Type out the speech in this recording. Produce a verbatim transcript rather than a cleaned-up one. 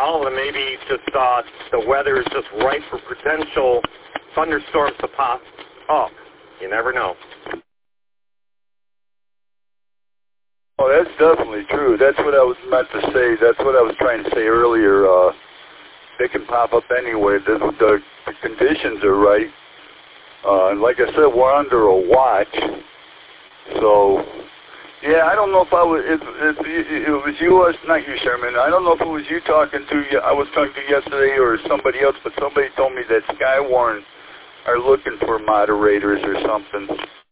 all, and maybe just uh, the weather is just right for potential thunderstorms to pop up. You never know. Oh, that's definitely true. That's what I was meant to say. That's what I was trying to say earlier. Uh, they can pop up anyway. The, the, the conditions are right. Uh, and like I said, we're under a watch. So, yeah, I don't know if I was, if, if it was you or not you, Sherman. I don't know if it was you talking to, I was talking to yesterday or somebody else, but somebody told me that Skywarn are looking for moderators or something.